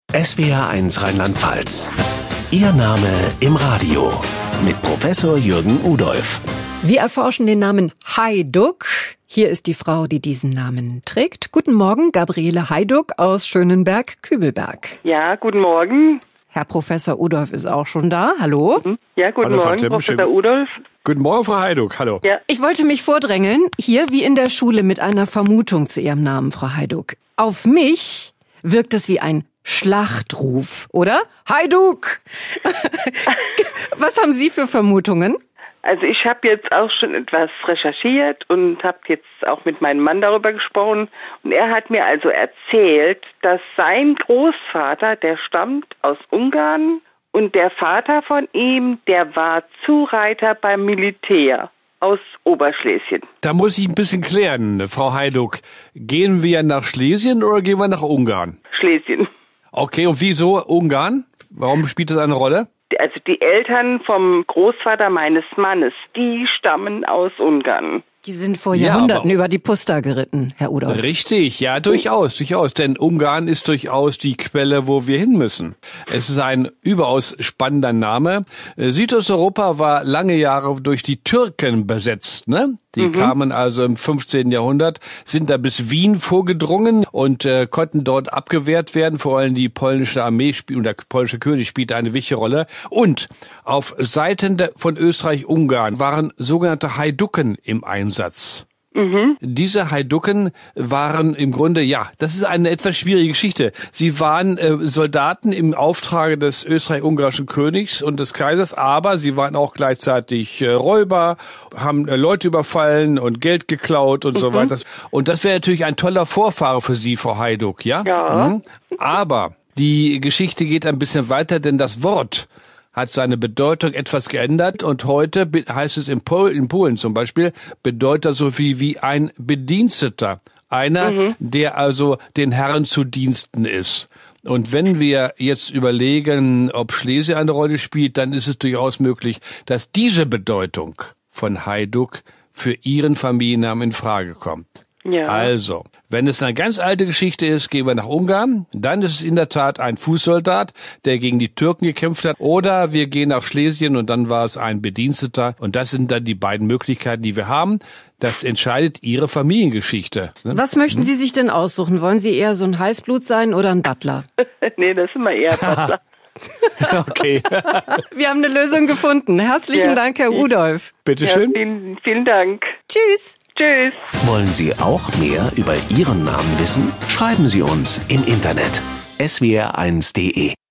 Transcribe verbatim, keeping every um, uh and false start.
S W R eins Rheinland-Pfalz. Ihr Name im Radio mit Professor Jürgen Udolph. Wir erforschen den Namen Hajduk. Hier ist die Frau, die diesen Namen trägt. Guten Morgen, Gabriele Hajduk aus Schönenberg-Kübelberg. Ja, guten Morgen. Herr Professor Udolph ist auch schon da. Hallo. Ja, guten Hallo, Frau Morgen, Timm, Professor schön. Udolph. Guten Morgen, Frau Hajduk. Hallo. Ja. Ich wollte mich vordrängeln, hier wie in der Schule mit einer Vermutung zu Ihrem Namen, Frau Hajduk. Auf mich wirkt es wie ein Schlachtruf, oder? Hajduk! Was haben Sie für Vermutungen? Also ich habe jetzt auch schon etwas recherchiert und habe jetzt auch mit meinem Mann darüber gesprochen. Und er hat mir also erzählt, dass sein Großvater, der stammt aus Ungarn und der Vater von ihm, der war Zureiter beim Militär aus Oberschlesien. Da muss ich ein bisschen klären, Frau Hajduk. Gehen wir nach Schlesien oder gehen wir nach Ungarn? Schlesien. Okay, und wieso Ungarn? Warum spielt das eine Rolle? Also die Eltern vom Großvater meines Mannes, die stammen aus Ungarn. Die sind vor Ja, Jahrhunderten aber- über die Pusta geritten, Herr Udolph. Richtig, ja, durchaus, durchaus. Denn Ungarn ist durchaus die Quelle, wo wir hin müssen. Es ist ein überaus spannender Name. Äh, Südosteuropa war lange Jahre durch die Türken besetzt, ne? Die Mhm. kamen also im fünfzehnten Jahrhundert, sind da bis Wien vorgedrungen und äh, konnten dort abgewehrt werden. Vor allem die polnische Armee spielt, und der polnische König spielte eine wichtige Rolle. Und auf Seiten der, von Österreich-Ungarn waren sogenannte Haiduken im Einsatz. Mhm. Diese Haiduken waren im Grunde, ja, das ist eine etwas schwierige Geschichte. Sie waren äh, Soldaten im Auftrage des österreich-ungarischen Königs und des Kaisers, aber sie waren auch gleichzeitig äh, Räuber, haben äh, Leute überfallen und Geld geklaut und so weiter. Und das wäre natürlich ein toller Vorfahre für Sie, Frau Hajduk, ja? Ja. Mhm. Aber die Geschichte geht ein bisschen weiter, denn das Wort hat seine Bedeutung etwas geändert und heute be- heißt es in, Pol- in Polen zum Beispiel, bedeutet das so viel wie ein Bediensteter. Einer, Mhm. der also den Herren zu Diensten ist. Und wenn wir jetzt überlegen, ob Schlesien eine Rolle spielt, dann ist es durchaus möglich, dass diese Bedeutung von Hajduk für Ihren Familiennamen in Frage kommt. Ja. Also, wenn es eine ganz alte Geschichte ist, gehen wir nach Ungarn. Dann ist es in der Tat ein Fußsoldat, der gegen die Türken gekämpft hat. Oder wir gehen nach Schlesien und dann war es ein Bediensteter. Und das sind dann die beiden Möglichkeiten, die wir haben. Das entscheidet Ihre Familiengeschichte. Ne? Was möchten Sie sich denn aussuchen? Wollen Sie eher so ein Heißblut sein oder ein Butler? Nee, das ist immer eher Butler. Okay, Wir haben eine Lösung gefunden. Herzlichen Ja. Dank, Herr Udolph. Ja, bitteschön. vielen, vielen Dank. Tschüss. Tschüss. Wollen Sie auch mehr über Ihren Namen wissen? Schreiben Sie uns im Internet s w r eins punkt d e.